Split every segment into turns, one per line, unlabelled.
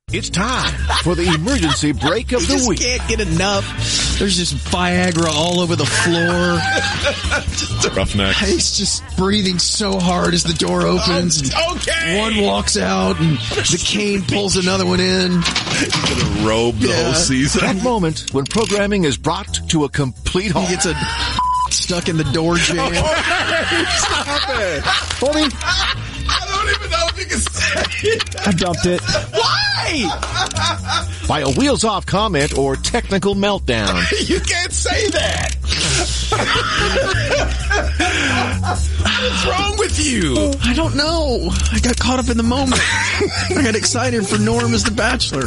It's time for the emergency break of the week.
Can't get enough. There's just Viagra all over the floor.
Roughneck.
He's just breathing so hard as the door opens.
Okay.
One walks out, and the cane pulls another one in.
He's gonna robe the whole season.
That moment when programming is brought to a complete halt.
He gets a stuck in the door jam.
Stop it.
Tony,
I don't even know if you can say it.
I dumped it.
Why?
by a wheels-off comment or technical meltdown.
You can't say that. What's wrong with you?
I don't know. I got caught up in the moment. I got excited for Norm as the Bachelor.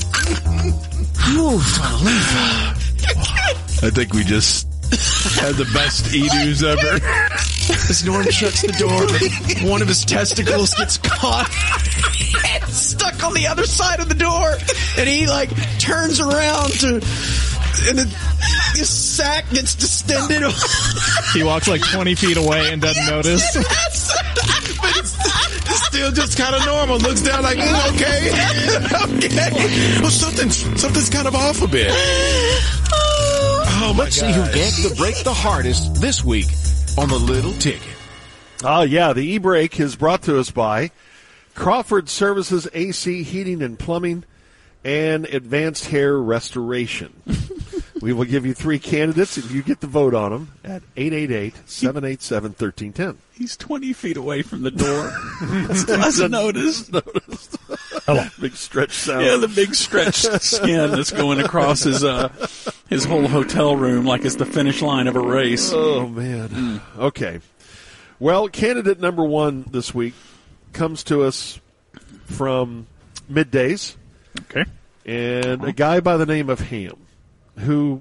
I think we just had the best eat-oos ever.
As Norm shuts the door, one of his testicles gets caught and stuck on the other side of the door, and he turns around and his sack gets distended.
He walks 20 feet away and doesn't notice.
But it's still just kind of normal. Looks down like, okay. Okay. Well, something's kind of off a bit. Oh,
Let's see who yanked the break the hardest this week on the Little Ticket.
The e-break is brought to us by Crawford Services AC Heating and Plumbing and Advanced Hair Restoration. We will give you 3 candidates, and you get to vote on them at 888-787-1310.
He's 20 feet away from the door. Still hasn't noticed.
Big stretch sound.
Yeah, the big stretched skin that's going across his whole hotel room like it's the finish line of a race.
Oh, man. Okay. Well, candidate number 1 this week comes to us from Middays.
Okay.
And a guy by the name of Ham, who,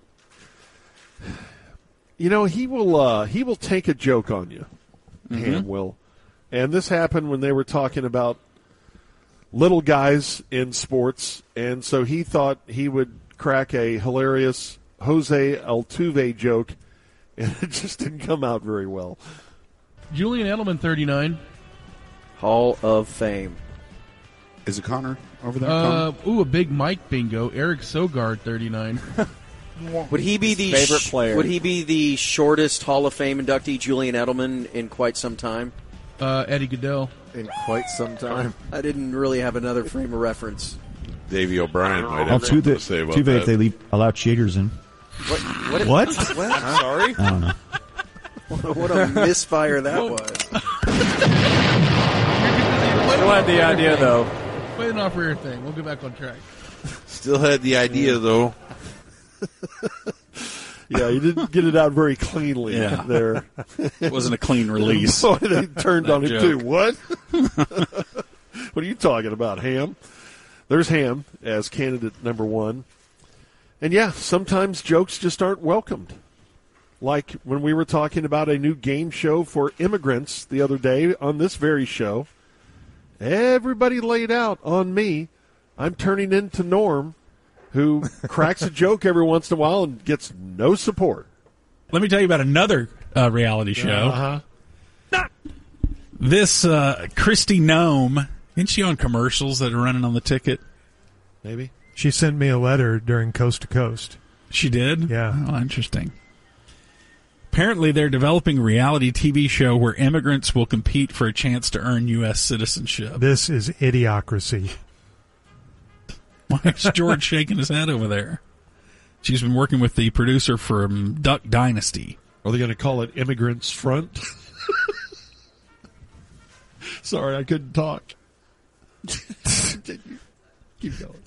he will take a joke on you. Ham will. And this happened when they were talking about little guys in sports, and so he thought he would crack a hilarious Jose Altuve joke, and it just didn't come out very well.
Julian Edelman, 39.
Hall of Fame.
Is it Connor over there?
A big Mike bingo. Eric Sogard, 39.
Would he be the
favorite player?
Would he be the shortest Hall of Fame inductee, Julian Edelman, in quite some time?
Eddie Goodell.
In quite some time.
I didn't really have another frame of reference.
Davey O'Brien might have
too
to say about
bad
that.
if they allow cheaters in.
What?
I'm sorry?
I don't know.
What a misfire that was.
Still had the idea, though.
Play an off-rear thing. We'll get back on track.
Still had the idea, though.
Yeah, you didn't get it out very cleanly there.
It wasn't a clean release.
Boy, they turned on it,
joke.
too. What? What are you talking about, Ham? There's Ham as candidate number 1. And, sometimes jokes just aren't welcomed. Like when we were talking about a new game show for immigrants the other day on this very show. Everybody laid out on me. I'm turning into Norm, who cracks a joke every once in a while and gets no support.
Let me tell you about another reality show. This Kristi Noem, isn't she on commercials that are running on the ticket?
Maybe.
She sent me a letter during Coast to Coast.
She did?
Yeah.
Oh, interesting. Apparently, they're developing a reality TV show where immigrants will compete for a chance to earn U.S. citizenship.
This is idiocracy.
Why is George shaking his head over there? She's been working with the producer from Duck Dynasty.
Are they going to call it Immigrants Front? Sorry, I couldn't talk. Keep going.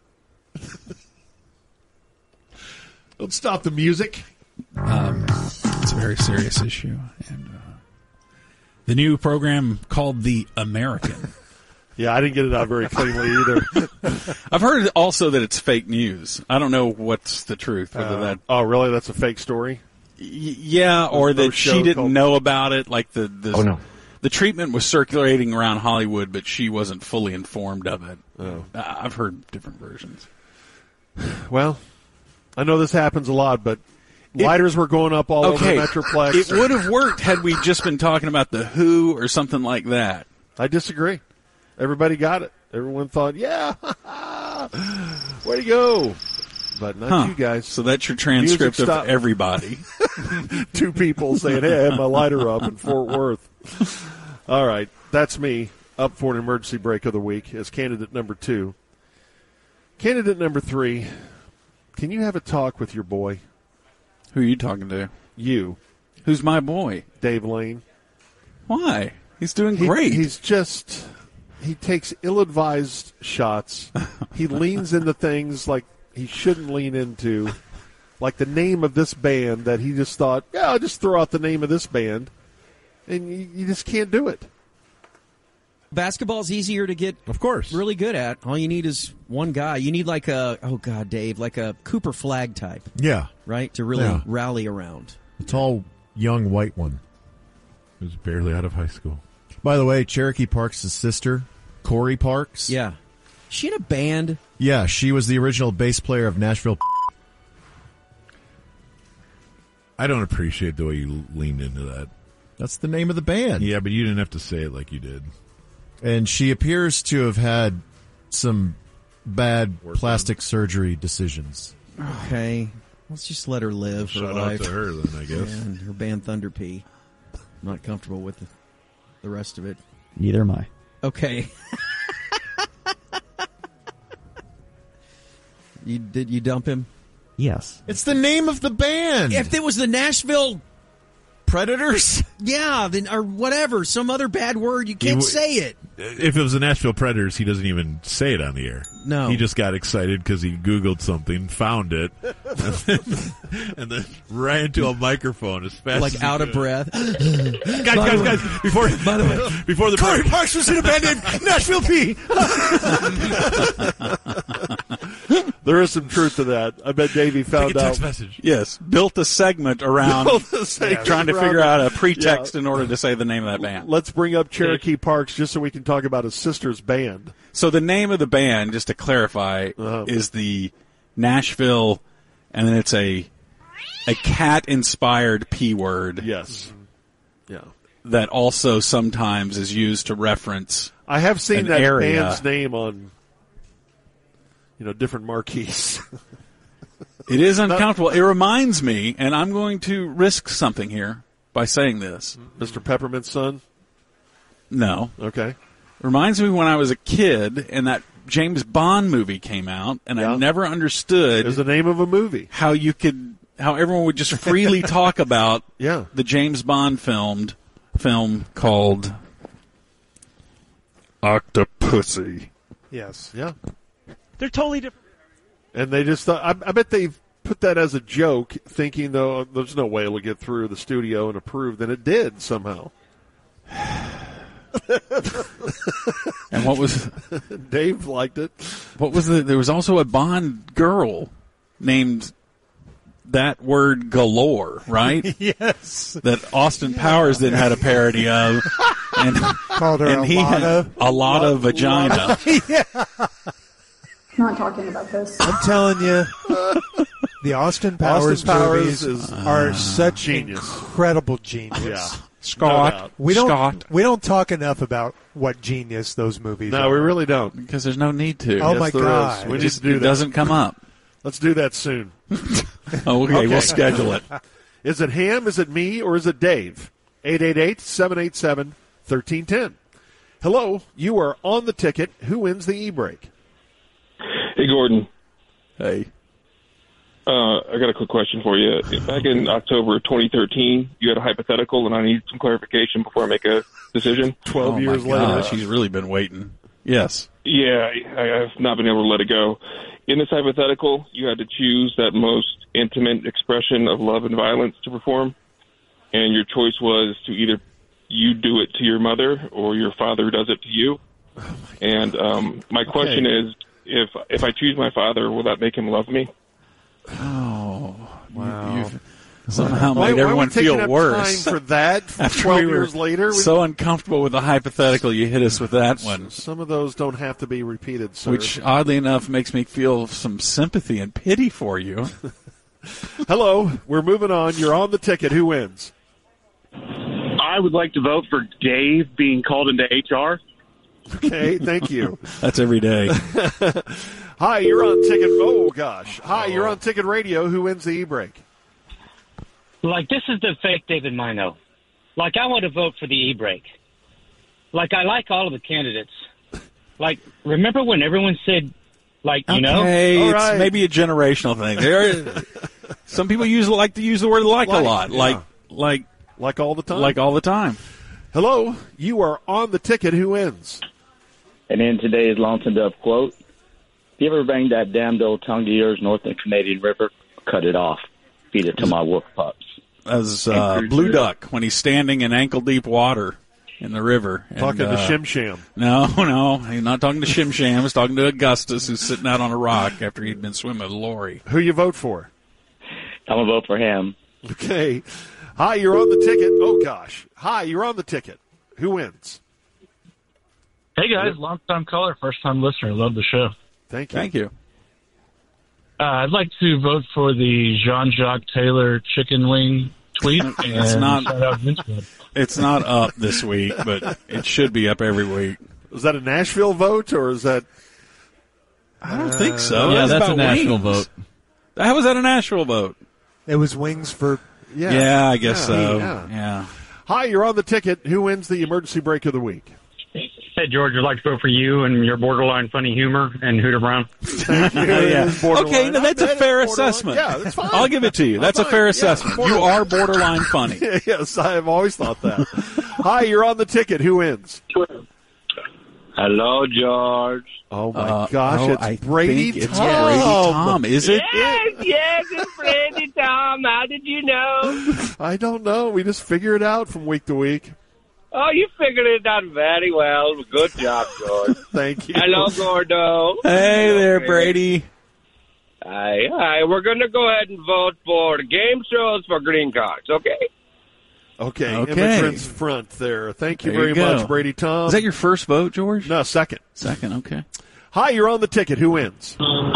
Don't stop the music.
It's a very serious issue. And the new program called The American.
Yeah, I didn't get it out very cleanly either.
I've heard also that it's fake news. I don't know what's the truth. Whether that.
Oh, really? That's a fake story?
Or that she didn't know about it. Like the treatment was circulating around Hollywood, but she wasn't fully informed of it.
Oh.
I've heard different versions.
Well, I know this happens a lot, but lighters were going up all over the Metroplex.
It would have worked had we just been talking about The Who or something like that.
I disagree. Everybody got it. Everyone thought, Way to go. But not you guys.
So that's your transcript of everybody.
2 people saying, hey, I had my lighter up in Fort Worth. All right. That's me up for an emergency break of the week as candidate number 2. Candidate number 3, can you have a talk with your boy?
Who are you talking to?
You.
Who's my boy?
Dave Lane.
Why? He's doing great.
He takes ill-advised shots. He leans into things like he shouldn't lean into, like the name of this band that he just thought, yeah, I'll just throw out the name of this band, and you just can't do it.
Basketball's easier to get,
of course,
really good at. All you need is one guy. You need like Dave, like a Cooper Flagg type.
Yeah.
Right? To really rally around.
A tall, young, white one who's barely out of high school. By the way, Cherokee Parks' sister, Corey Parks.
Yeah. She had a band.
Yeah, she was the original bass player of Nashville.
I don't appreciate the way you leaned into that.
That's the name of the band.
Yeah, but you didn't have to say it like you did.
And she appears to have had some bad plastic surgery decisions.
Okay. Let's just let her live her life.
Shout out to her then, I guess.
Yeah, and her band Thunder P. I'm not comfortable with the rest of it.
Neither am I.
Okay. Did you dump him?
Yes.
It's the name of the band.
If it was the Nashville
Predators?
Yeah, then or whatever, some other bad word, you can't say it.
If it was the Nashville Predators, he doesn't even say it on the air.
No.
He just got excited because he Googled something, found it, and then ran to a microphone as fast as he
out
could.
of breath.
Guys, before the
Corey
break.
Parks was in a band named Nashville P.
There is some truth to that. I bet Davey found
Take a text
out.
message.
Yes, built a segment around trying to figure out a pretext in order to say the name of that band.
Let's bring up Cherokee Parks just so we can talk about his sister's band.
So the name of the band, just to clarify, is the Nashville, and then it's a cat-inspired P word.
Yes. Yeah.
That also sometimes is used to reference
I have seen that
area.
band's name on different marquees.
It is uncomfortable. It reminds me, and I'm going to risk something here by saying this.
Mr. Peppermint's son?
No.
Okay.
Reminds me when I was a kid and that James Bond movie came out, and I never understood.
It was the name of a movie.
How everyone would just freely talk about
the
James Bond film called Octopussy.
Yes.
Yeah.
They're totally different.
And they just thought, I bet they've put that as a joke, thinking, though, there's no way it'll get through the studio and approved, and it did somehow.
And what was...
Dave liked it.
What was there was also a Bond girl named that word galore, right?
Yes.
That Austin Powers then had a parody of. And
called her
and he had a lot of vagina.
Yeah.
Not talking about this.
I'm telling you, the Austin Powers movies are such
genius.
Incredible genius.
Yeah.
Scott,
we don't talk enough about what genius those movies are.
No, we really don't.
Because there's no need to.
Oh, my God.
We need to do that.
It doesn't come up.
Let's do that soon.
Okay, we'll schedule it.
Is it Ham, is it me, or is it Dave? 888-787-1310. Hello, you are on the ticket. Who wins the e-break?
Hey, Gordon.
Hey.
I got a quick question for you. Back in October 2013, you had a hypothetical, and I need some clarification before I make a decision.
12 years later.
She's really been waiting. Yes.
Yeah, I've not been able to let it go. In this hypothetical, you had to choose that most intimate expression of love and violence to perform, and your choice was to either you do it to your mother or your father does it to you. And my question is, if I choose my father, will that make him love me?
Oh,
wow.
You've somehow made everyone feel worse.
Time for that 12 years later?
So uncomfortable with the hypothetical, you hit us with that one.
Some of those don't have to be repeated, sir.
Which, oddly enough, makes me feel some sympathy and pity for you.
Hello, we're moving on. You're on the ticket. Who wins?
I would like to vote for Dave being called into HR.
Okay, thank you.
That's every day.
Hi, you're on Ticket. Oh, gosh. Hi, you're on Ticket Radio. Who wins the e-brake?
Like, this is the fake David Mino. Like, I want to vote for the e-brake. Like, I like all of the candidates. Like, remember when everyone said, like, you know?
Hey, it's maybe a generational thing. Some people like to use the word like a lot.
Yeah.
Like
all the time?
Like all the time.
Hello, you are on the ticket. Who wins?
And in today's Lonesome Dove quote, if you ever bring that damned old tongue to yours north of the Canadian River, cut it off. Feed it to my wolf pups.
As Blue Duck, when he's standing in ankle-deep water in the river.
Talking to Shim Sham.
No, he's not talking to Shim Sham. He's talking to Augustus, who's sitting out on a rock after he'd been swimming with Lori.
Who you vote for?
I'm going to vote for him.
Okay. Hi, you're on the ticket. Oh, gosh. Hi, you're on the ticket. Who wins?
Hey, guys. Long-time caller, first-time listener. Love the show.
Thank you.
Thank you.
I'd like to vote for the Jean-Jacques Taylor chicken wing tweet.
It's not up this week, but it should be up every week.
Is that a Nashville vote, or is that...
I don't think so.
Yeah, that's a Nashville vote.
How was that a Nashville vote?
It was wings for...
Yeah, I guess so. Yeah.
Hi, you're on the ticket. Who wins the emergency break of the week?
Hey, George, I'd like to vote for you and your borderline funny humor and Hooter Brown.
Thank you.
Okay, no, that's a fair assessment.
Yeah, that's fine.
I'll give it to you. That's a fair assessment. You are borderline funny.
Yes, I have always thought that. Hi, you're on the ticket. Who wins?
Hello, George.
Oh, my gosh, it's Brady Tom.
It's Brady Tom, is it?
Yes, it's Brady Tom. How did you know?
I don't know. We just figure it out from week to week.
Oh, you figured it out very well. Good job, George.
Thank you.
Hello, Gordo.
Hey there, Brady.
Hi. We're going to go ahead and vote for the game shows for green cards, okay?
Okay. Immigrants front there. Thank you very much, Brady Tom.
Is that your first vote, George?
No, second.
Second, okay.
Hi, you're on the ticket. Who wins?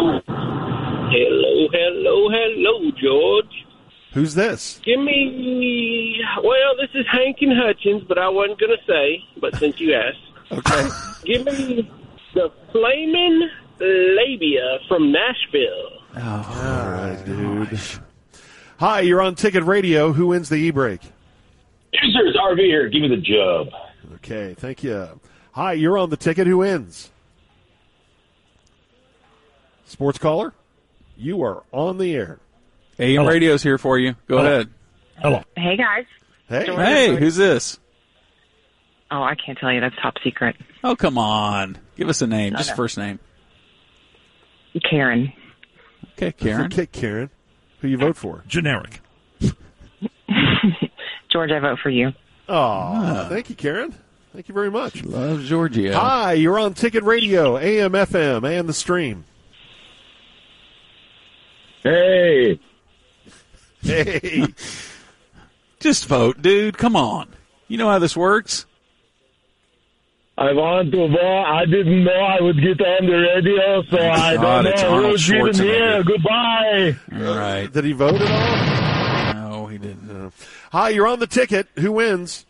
Hello, George.
Who's this?
Give me, this is Hank and Hutchins, but I wasn't going to say, but since you asked.
Okay.
Give me the Flamin' Labia from Nashville.
All right, dude. Hi, you're on Ticket Radio. Who wins the e-break?
Yes, sir. It's RV here. Give me the job.
Okay, thank you. Hi, you're on the ticket. Who wins? Sports caller, you are on the air.
AM Radio's here for you. Go ahead.
Hello.
Hey, guys.
Hey,
who's this?
Oh, I can't tell you. That's top secret.
Oh, come on. Give us a name. Just first name.
Karen.
Okay, Karen.
Okay, Karen. Who you vote for?
Generic.
George, I vote for you.
Oh, thank you, Karen. Thank you very much.
Love Georgia.
Hi, you're on Ticket Radio, AM, FM, and the stream.
Hey.
Just vote, dude. Come on. You know how this works.
I wanted to vote. I didn't know I would get on the radio, so I don't
it's
know
Arnold
who's even here.
Schwarzenegger.
Goodbye.
All right.
Did he vote at all?
No, he didn't.
Hi, you're on the ticket. Who wins?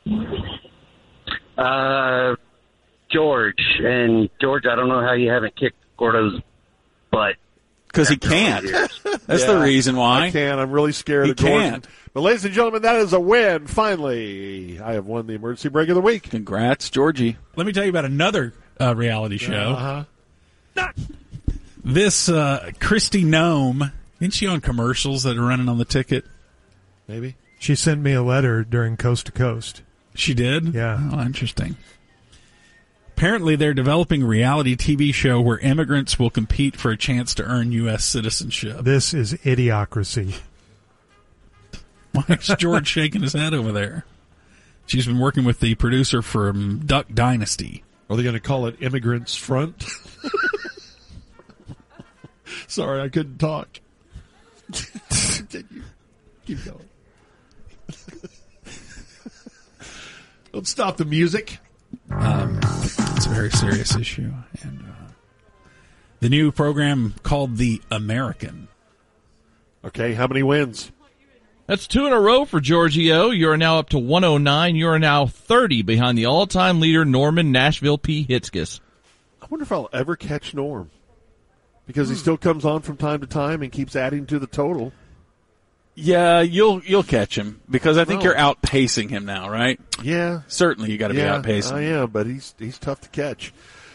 George. And, George, I don't know how you haven't kicked Gordo's butt.
Because he can't. That's the reason why.
I can't. I'm really scared of Gordon.
Can't.
But, ladies and gentlemen, that is a win. Finally, I have won the emergency break of the week.
Congrats, Georgie.
Let me tell you about another reality show. This Christy Nome, isn't she on commercials that are running on the ticket?
Maybe.
She sent me a letter during Coast to Coast.
She did?
Yeah.
Oh, interesting. Apparently, they're developing a reality TV show where immigrants will compete for a chance to earn U.S. citizenship.
This is idiocracy.
Why is George shaking his head over there? She's been working with the producer from Duck Dynasty.
Are they going to call it Immigrants Front? Sorry, I couldn't talk. Keep going. Don't stop the music.
It's a very serious issue. And the new program called The American.
Okay, how many wins?
That's 2 in a row for Giorgio. You're now up to 109. You're now 30 behind the all-time leader, Norman Nashville P. Hitzkiss.
I wonder if I'll ever catch Norm. Because he still comes on from time to time and keeps adding to the total.
Yeah, you'll catch him because I think you're outpacing him now, right?
Yeah.
Certainly you got to be outpacing.
I am, but he's tough to catch.